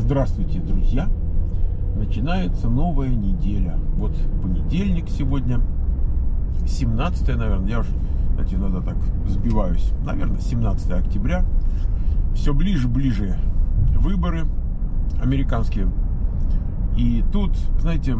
Здравствуйте, друзья! Начинается новая неделя. Вот понедельник сегодня, 17, наверное, я уже, знаете, иногда так сбиваюсь, наверное, 17 октября. Все ближе выборы американские. И тут, знаете,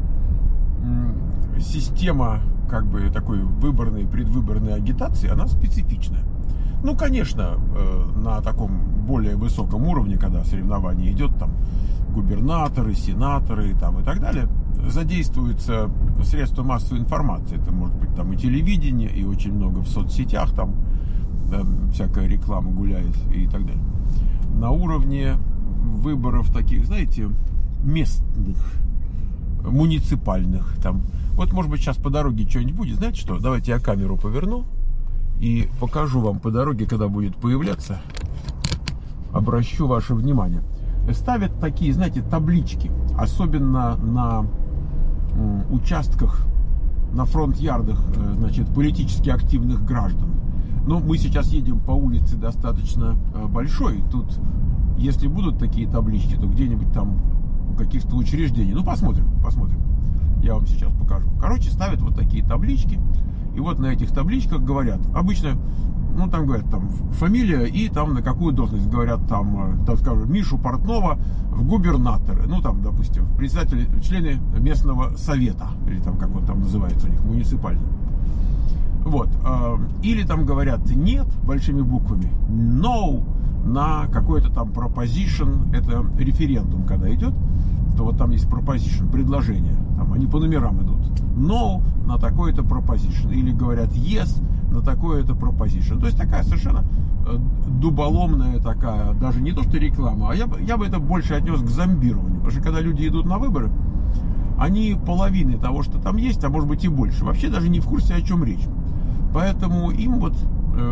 система как бы такой выборной, предвыборной агитации, она специфичная. Ну, конечно, на таком более высоком уровне, когда соревнование идет, там, губернаторы, сенаторы там, и так далее, задействуются средства массовой информации. Это может быть там и телевидение, и очень много в соцсетях, там всякая реклама гуляет и так далее. На уровне выборов таких, знаете, местных, муниципальных, там, вот, может быть, сейчас по дороге что-нибудь будет, знаете что, давайте я камеру поверну и покажу вам по дороге, когда будет появляться, обращу ваше внимание. Ставят такие, знаете, таблички, особенно на участках, на фронт-ярдах, значит, политически активных граждан. Но мы сейчас едем по улице достаточно большой, тут, если будут такие таблички, то где-нибудь там у каких-то учреждений, ну, посмотрим, я вам сейчас покажу. Короче, ставят вот такие таблички. И вот на этих табличках говорят, обычно, ну, там говорят, там, фамилия и там на какую должность, говорят, там, так скажем, Мишу Портнова в губернаторы, ну, там, допустим, председатели, члены местного совета, или там, как он там называется у них, муниципальный. Вот, или там говорят нет, большими буквами, no, на какой-то там proposition, это референдум, когда идет, то вот там есть proposition, предложение, там они по номерам идут, no на такой-то proposition, или говорят yes на такое-то proposition. То есть такая совершенно дуболомная такая, даже не то что реклама, а я бы это больше отнес к зомбированию, потому что когда люди идут на выборы, они половины того, что там есть, а может быть и больше, вообще даже не в курсе, о чем речь. Поэтому им вот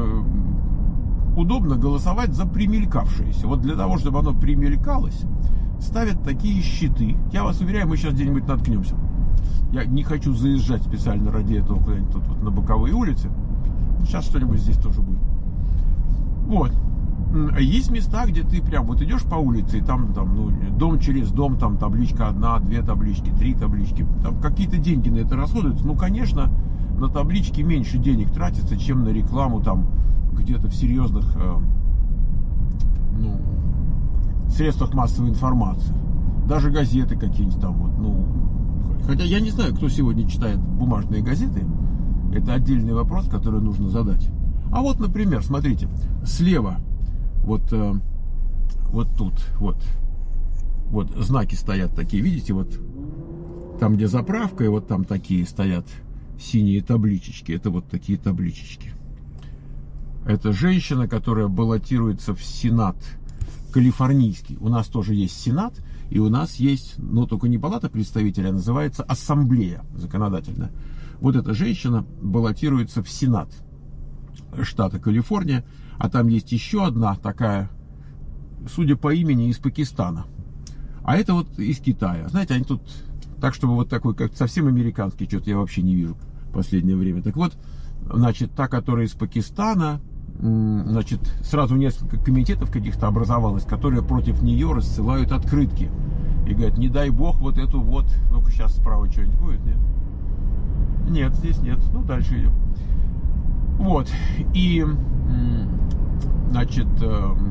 удобно голосовать за примелькавшееся. Вот для того, чтобы оно примелькалось, ставят такие щиты. Я вас уверяю, мы сейчас где-нибудь наткнемся. Я не хочу заезжать специально ради этого куда-нибудь тут вот на боковые улицы. Сейчас что-нибудь здесь тоже будет. Вот. Есть места, где ты прям вот идешь по улице, и там ну, дом через дом, там табличка одна, две таблички, три таблички. Там какие-то деньги на это расходуются. Ну, конечно, на таблички меньше денег тратится, чем на рекламу там где-то в серьезных средствах массовой информации. Даже газеты какие-нибудь там вот, ну, хотя я не знаю, кто сегодня читает бумажные газеты. Это отдельный вопрос, который нужно задать. А вот, например, смотрите, слева вот тут вот знаки стоят такие, видите, вот там, где заправка, и вот там такие стоят синие табличечки. Это вот такие табличечки. Это женщина, которая баллотируется в Сенат калифорнийский. У нас тоже есть Сенат, и у нас есть, но только не палата представителей, а называется Ассамблея законодательная. Вот эта женщина баллотируется в Сенат штата Калифорния, а там есть еще одна такая, судя по имени, из Пакистана. А это вот из Китая. Знаете, они тут так, чтобы вот такой, как совсем американский, что-то я вообще не вижу в последнее время. Так вот, значит, та, которая из Пакистана, значит, сразу несколько комитетов каких-то образовалось, которые против нее рассылают открытки. И говорят, не дай бог вот эту вот, ну-ка сейчас справа что-нибудь будет, нет? Нет, здесь нет, ну дальше идем. Вот, и, значит,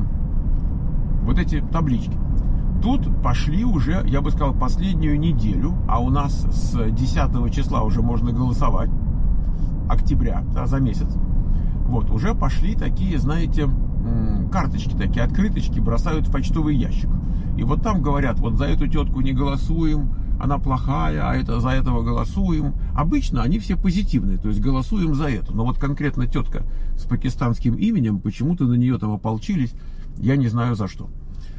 вот эти таблички. Тут пошли уже, я бы сказал, последнюю неделю, а у нас с 10 числа уже можно голосовать, октября, да, за месяц. Вот, уже пошли такие, знаете, карточки такие, открыточки бросают в почтовый ящик. И вот там говорят, вот за эту тетку не голосуем, она плохая, а это за этого голосуем. Обычно они все позитивные, то есть голосуем за эту. Но вот конкретно тетка с пакистанским именем, почему-то на нее там ополчились, я не знаю за что.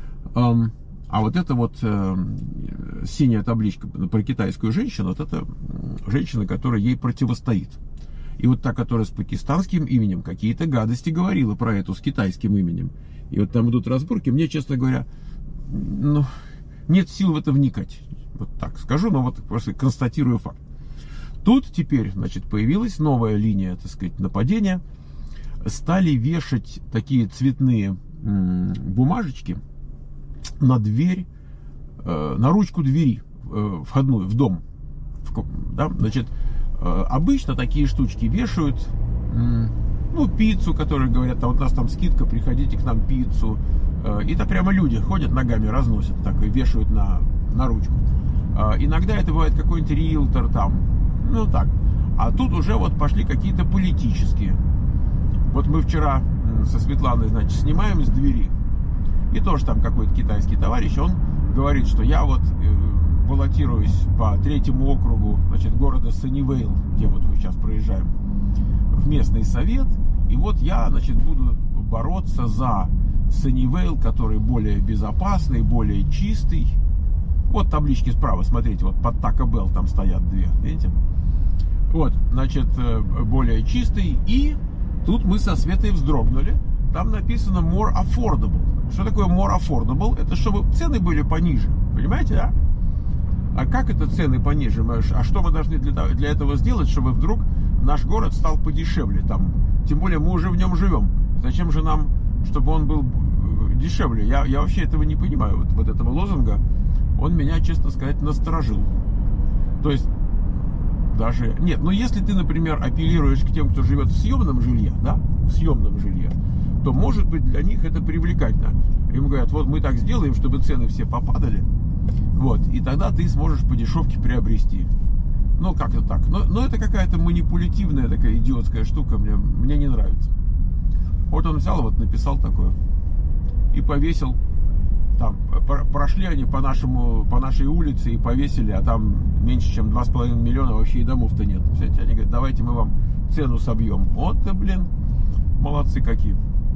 А вот эта вот синяя табличка про китайскую женщину, вот это женщина, которая ей противостоит. И вот та, которая с пакистанским именем, какие-то гадости говорила про эту с китайским именем. И вот там идут разборки. Мне, честно говоря, ну, нет сил в это вникать. Вот так скажу, но вот просто констатирую факт. Тут теперь, значит, появилась новая линия, так сказать, нападения. Стали вешать такие цветные бумажечки на дверь, на ручку двери входную, в дом. Да? Значит, обычно такие штучки вешают, ну, пиццу, которые говорят, а вот у нас там скидка, приходите к нам пиццу. И это прямо люди ходят ногами, разносят так и вешают на ручку. Иногда это бывает какой-нибудь риэлтор там, ну так. А тут уже вот пошли какие-то политические. Вот мы вчера со Светланой, значит, снимаем с двери. И тоже там какой-то китайский товарищ, он говорит, что я вот баллотируюсь по 3-му округу, значит, города Саннивейл, где вот мы сейчас проезжаем, в местный совет. И вот я, значит, буду бороться за Саннивейл, который более безопасный, более чистый. Вот таблички справа, смотрите, вот под Taco Bell там стоят две, видите? Вот, значит, более чистый. И тут мы со Светой вздрогнули. Там написано more affordable. Что такое more affordable? Это чтобы цены были пониже. Понимаете, да? А как это цены пониже? А что мы должны для этого сделать, чтобы вдруг наш город стал подешевле? Там, тем более мы уже в нем живем. Зачем же нам, чтобы он был дешевле? Я вообще этого не понимаю, вот этого лозунга. Он меня, честно сказать, насторожил. То есть, даже... Нет, но если ты, например, апеллируешь к тем, кто живет в съемном жилье, да, в съемном жилье, то, может быть, для них это привлекательно. Им говорят, вот мы так сделаем, чтобы цены все попадали, вот, и тогда ты сможешь по дешевке приобрести. Ну, как-то так. Но это какая-то манипулятивная такая идиотская штука, мне не нравится. Вот он взял, вот написал такое и повесил. Там прошли они по нашей улице и повесили, а там меньше, чем 2,5 миллиона вообще и домов-то нет. Кстати, они говорят, давайте мы вам цену собьем. Вот-то, блин, молодцы какие.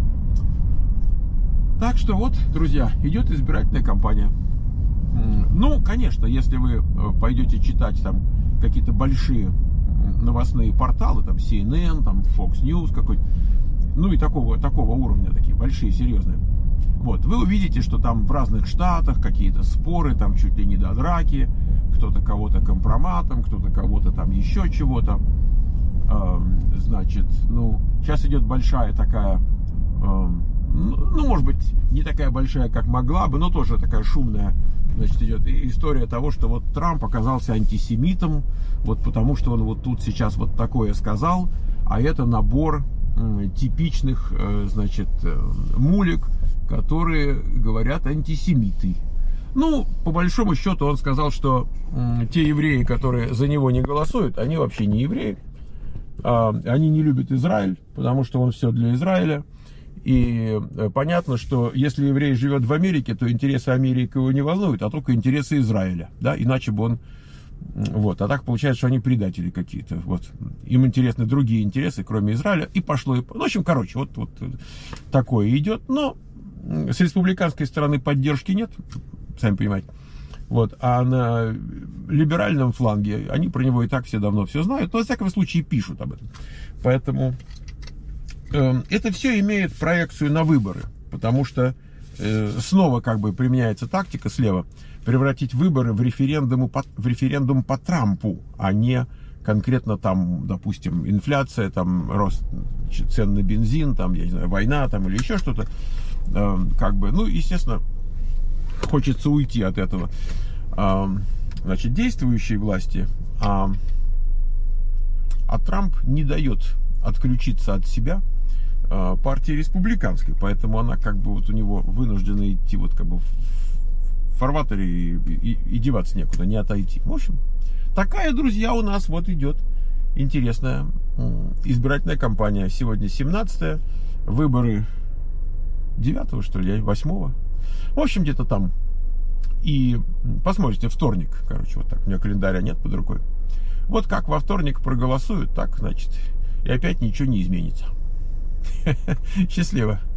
Так что вот, друзья, идет избирательная кампания. Ну, конечно, если вы пойдете читать там какие-то большие новостные порталы, там CNN, там Fox News какой-то, ну и такого уровня, такие большие, серьезные. Вот, вы увидите, что там в разных штатах какие-то споры, там чуть ли не до драки, кто-то кого-то компроматом, кто-то кого-то там еще чего-то. Значит, ну, сейчас идет большая такая, ну, может быть, не такая большая, как могла бы, но тоже такая шумная, значит, идет история того, что вот Трамп оказался антисемитом, вот потому что он вот тут сейчас вот такое сказал, а это набор типичных, значит, мулик, которые говорят антисемиты. Ну, по большому счету он сказал, что те евреи, которые за него не голосуют, они вообще не евреи. Они не любят Израиль, потому что он все для Израиля. И понятно, что если еврей живет в Америке, то интересы Америки его не волнуют, а только интересы Израиля. Да? Иначе бы он... Вот. А так получается, что они предатели какие-то. Вот. Им интересны другие интересы, кроме Израиля. И пошло. Ну, в общем, короче, вот такое идет. Но с республиканской стороны поддержки нет, сами понимаете. Вот. А на либеральном фланге они про него и так все давно все знают. Но, во всяком случае, пишут об этом. Поэтому это все имеет проекцию на выборы. Потому что снова как бы применяется тактика слева превратить выборы в референдум по Трампу, а не конкретно там, допустим, инфляция, там рост цен на бензин, там, я не знаю, война там или еще что-то. Как бы, ну, естественно, хочется уйти от этого. Значит, действующей власти, а Трамп не дает отключиться от себя партии республиканской, поэтому она как бы вот у него вынуждена идти вот как бы в фарватере и деваться некуда, не отойти. В общем, такая, друзья, у нас вот идет интересная избирательная кампания. Сегодня 17-е, выборы 9-го, что ли, 8-го. В общем, где-то там. И посмотрите, вторник, короче, вот так. У меня календаря нет под рукой. Вот как во вторник проголосуют, так, значит, и опять ничего не изменится. Счастливо.